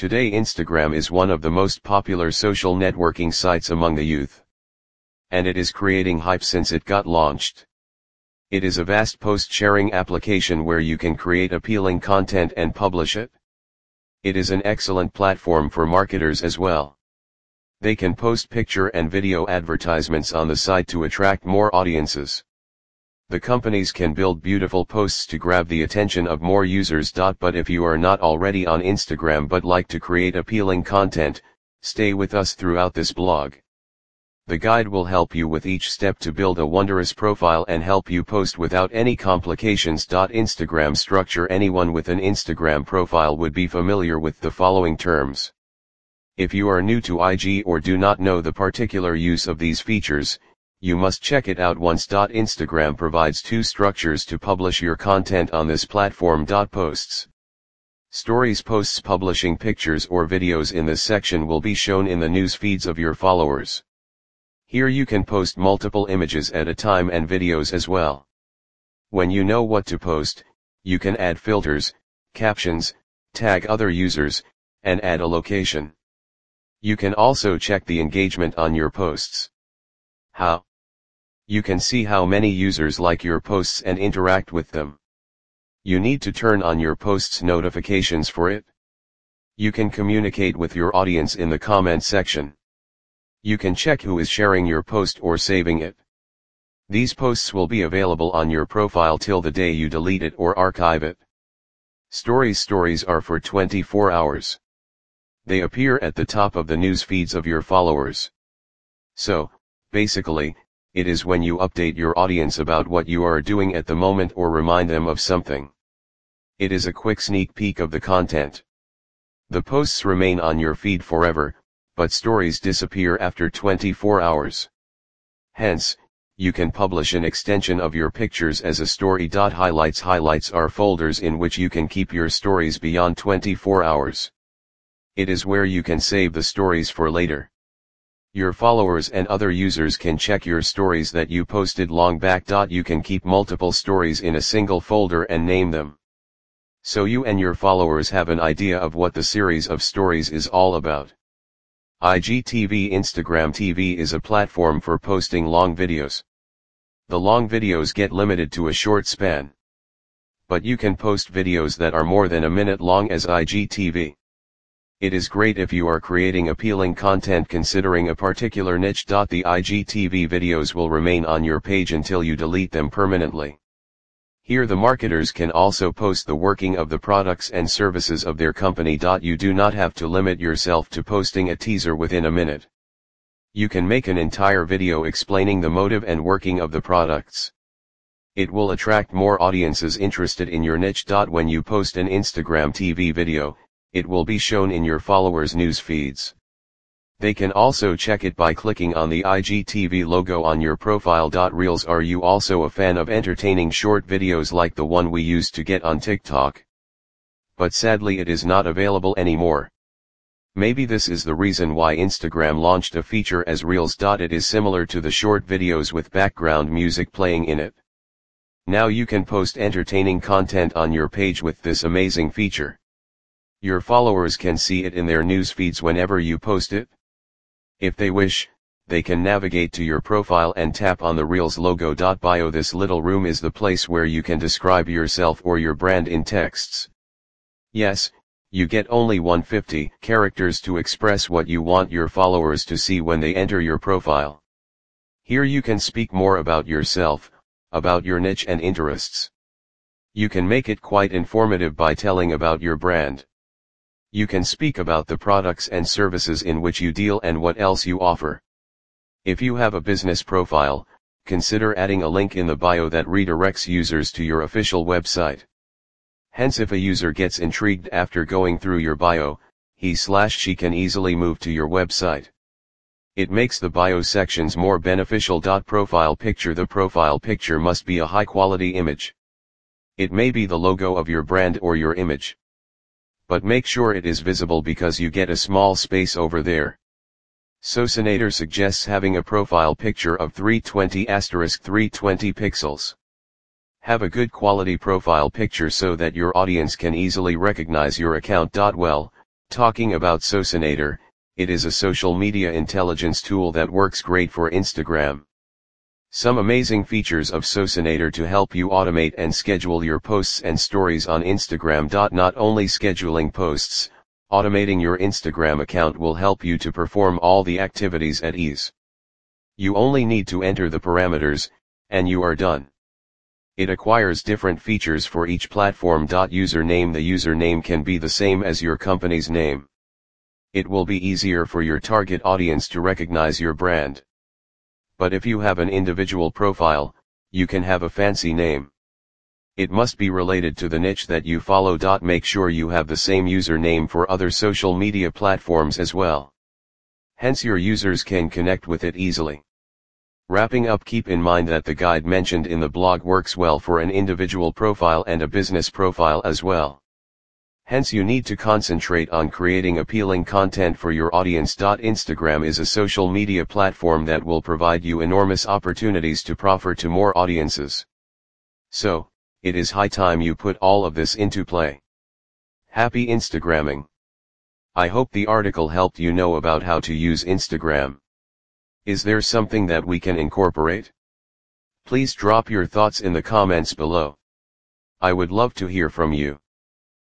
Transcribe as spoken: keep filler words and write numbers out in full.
Today Instagram is one of the most popular social networking sites among the youth. And it is creating hype since it got launched. It is a vast post-sharing application where you can create appealing content and publish it. It is an excellent platform for marketers as well. They can post picture and video advertisements on the site to attract more audiences. The companies can build beautiful posts to grab the attention of more users. But if you are not already on Instagram but like to create appealing content, stay with us throughout this blog. The guide will help you with each step to build a wondrous profile and help you post without any complications. Instagram structure. Anyone with an Instagram profile would be familiar with the following terms. If you are new to I G or do not know the particular use of these features, you must check it out once. Instagram provides two structures to publish your content on this platform. Posts. Stories. Posts publishing pictures or videos in this section will be shown in the news feeds of your followers. Here you can post multiple images at a time and videos as well. When you know what to post, you can add filters, captions, tag other users, and add a location. You can also check the engagement on your posts. How? You can see how many users like your posts and interact with them. You need to turn on your posts notifications for it. You can communicate with your audience in the comment section. You can check who is sharing your post or saving it. These posts will be available on your profile till the day you delete it or archive it. Stories. Stories are for twenty-four hours. They appear at the top of the news feeds of your followers. So, basically, it is when you update your audience about what you are doing at the moment or remind them of something. It is a quick sneak peek of the content. The posts remain on your feed forever, but stories disappear after twenty-four hours. Hence, you can publish an extension of your pictures as a story. Highlights. Highlights are folders in which you can keep your stories beyond twenty-four hours. It is where you can save the stories for later. Your followers and other users can check your stories that you posted long back. You can keep multiple stories in a single folder and name them. So you and your followers have an idea of what the series of stories is all about. I G T V. Instagram T V is a platform for posting long videos. The long videos get limited to a short span. But you can post videos that are more than a minute long as I G T V. It is great if you are creating appealing content considering a particular niche. The I G T V videos will remain on your page until you delete them permanently. Here the marketers can also post the working of the products and services of their company. You do not have to limit yourself to posting a teaser within a minute. You can make an entire video explaining the motive and working of the products. It will attract more audiences interested in your niche. When you post an Instagram T V video, it will be shown in your followers' news feeds. They can also check it by clicking on the I G T V logo on your profile. Reels. Are you also a fan of entertaining short videos like the one we used to get on TikTok? But sadly it is not available anymore. Maybe this is the reason why Instagram launched a feature as Reels. It is similar to the short videos with background music playing in it. Now you can post entertaining content on your page with this amazing feature. Your followers can see it in their news feeds whenever you post it. If they wish, they can navigate to your profile and tap on the Reels logo. Bio. This little room is the place where you can describe yourself or your brand in texts. Yes, you get only one hundred fifty characters to express what you want your followers to see when they enter your profile. Here you can speak more about yourself, about your niche and interests. You can make it quite informative by telling about your brand. You can speak about the products and services in which you deal and what else you offer. If you have a business profile, consider adding a link in the bio that redirects users to your official website. Hence, if a user gets intrigued after going through your bio, he slash she can easily move to your website. It makes the bio sections more beneficial. Profile picture. The profile picture must be a high quality image. It may be the logo of your brand or your image. But make sure it is visible because you get a small space over there. Socinator suggests having a profile picture of three twenty by three twenty pixels. Have a good quality profile picture so that your audience can easily recognize your account. Well, Talking about Socinator, it is a social media intelligence tool that works great for Instagram. Some amazing features of Socinator to help you automate and schedule your posts and stories on Instagram. Not only scheduling posts, automating your Instagram account will help you to perform all the activities at ease. You only need to enter the parameters, and you are done. It acquires different features for each platform. Username: the username can be the same as your company's name. It will be easier for your target audience to recognize your brand. But if you have an individual profile, you can have a fancy name. It must be related to the niche that you follow. Make sure you have the same username for other social media platforms as well. Hence your users can connect with it easily. Wrapping up, keep in mind that the guide mentioned in the blog works well for an individual profile and a business profile as well. Hence you need to concentrate on creating appealing content for your audience. Instagram is a social media platform that will provide you enormous opportunities to proffer to more audiences. So, it is high time you put all of this into play. Happy Instagramming! I hope the article helped you know about how to use Instagram. Is there something that we can incorporate? Please drop your thoughts in the comments below. I would love to hear from you.